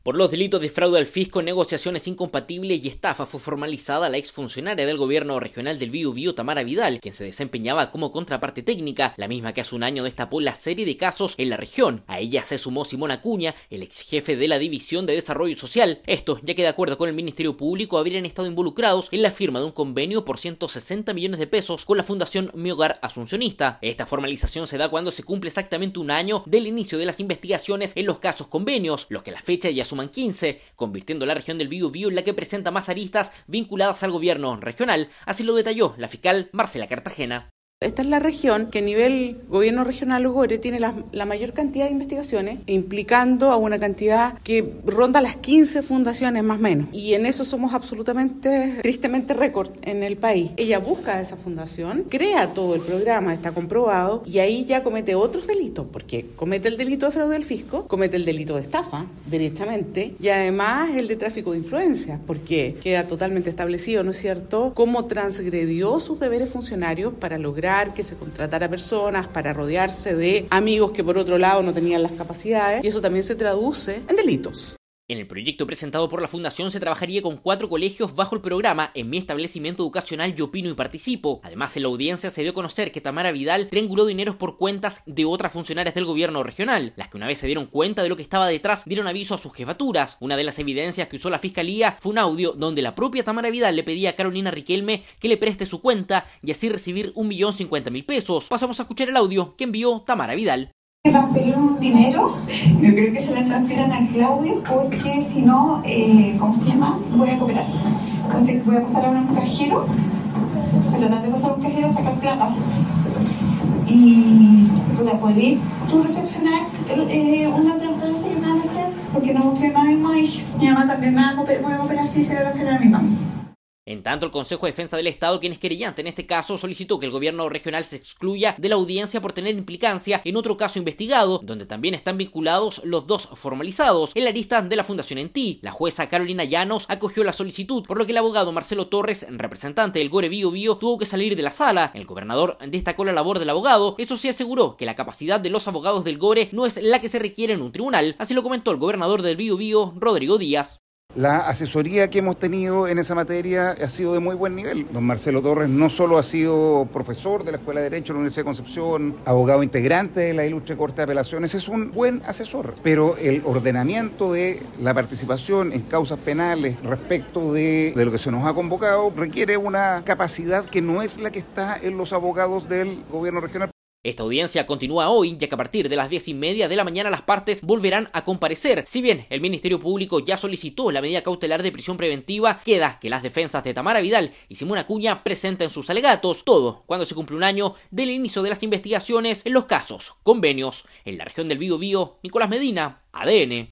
Por los delitos de fraude al fisco, negociaciones incompatibles y estafa fue formalizada la exfuncionaria del gobierno regional del Biobío, Tamara Vidal, quien se desempeñaba como contraparte técnica, la misma que hace un año destapó la serie de casos en la región. A ella se sumó Simón Acuña, el ex jefe de la División de Desarrollo Social. Esto ya que de acuerdo con el Ministerio Público habrían estado involucrados en la firma de un convenio por 160 millones de pesos con la Fundación Mi Hogar Asuncionista. Esta formalización se da cuando se cumple exactamente un año del inicio de las investigaciones en los casos convenios, los que a la fecha ya suman 15, convirtiendo la región del Biobío en la que presenta más aristas vinculadas al gobierno regional. Así lo detalló la fiscal Marcela Cartagena. Esta es la región que a nivel gobierno regional Logore tiene la mayor cantidad de investigaciones, implicando a una cantidad que ronda las 15 fundaciones más o menos. Y en eso somos absolutamente, tristemente récord en el país. Ella busca a esa fundación, crea todo el programa, está comprobado, y ahí ya comete otros delitos, porque comete el delito de fraude al fisco, comete el delito de estafa, derechamente, y además el de tráfico de influencias, porque queda totalmente establecido, ¿no es cierto?, cómo transgredió sus deberes funcionarios para lograr que se contratara personas, para rodearse de amigos que por otro lado no tenían las capacidades, y eso también se traduce en delitos. En el proyecto presentado por la Fundación se trabajaría con 4 colegios bajo el programa En mi establecimiento educacional yo opino y participo. Además, en la audiencia se dio a conocer que Tamara Vidal trianguló dineros por cuentas de otras funcionarias del gobierno regional, las que una vez se dieron cuenta de lo que estaba detrás dieron aviso a sus jefaturas. Una de las evidencias que usó la fiscalía fue un audio donde la propia Tamara Vidal le pedía a Carolina Riquelme que le preste su cuenta y así recibir 1.050.000 pesos. Pasamos a escuchar el audio que envió Tamara Vidal. Transferir un dinero, yo creo que se lo transfieran a Claudio porque si no, ¿cómo se llama? Voy a cooperar. Entonces voy a pasar a un cajero, voy a tratar de pasar a un cajero a sacar plata. Y ¿podrías tú recepcionar una transferencia que me van a hacer? Porque no confío más en Moish. Mi mamá también voy a cooperar si se lo transfieren a mi mamá. En tanto, el Consejo de Defensa del Estado, quien es querellante en este caso, solicitó que el gobierno regional se excluya de la audiencia por tener implicancia en otro caso investigado, donde también están vinculados los dos formalizados, en la arista de la Fundación ENTI. La jueza Carolina Llanos acogió la solicitud, por lo que el abogado Marcelo Torres, representante del Gore Biobío, tuvo que salir de la sala. El gobernador destacó la labor del abogado, eso sí aseguró que la capacidad de los abogados del Gore no es la que se requiere en un tribunal, así lo comentó el gobernador del Biobío, Rodrigo Díaz. La asesoría que hemos tenido en esa materia ha sido de muy buen nivel. Don Marcelo Torres no solo ha sido profesor de la Escuela de Derecho de la Universidad de Concepción, abogado integrante de la Ilustre Corte de Apelaciones, es un buen asesor. Pero el ordenamiento de la participación en causas penales respecto de lo que se nos ha convocado requiere una capacidad que no es la que está en los abogados del gobierno regional. Esta audiencia continúa hoy, ya que a partir de las 10:30 de la mañana las partes volverán a comparecer. Si bien el Ministerio Público ya solicitó la medida cautelar de prisión preventiva, queda que las defensas de Tamara Vidal y Simón Acuña presenten sus alegatos, todo cuando se cumple un año del inicio de las investigaciones en los casos convenios. En la región del Biobío, Nicolás Medina, ADN.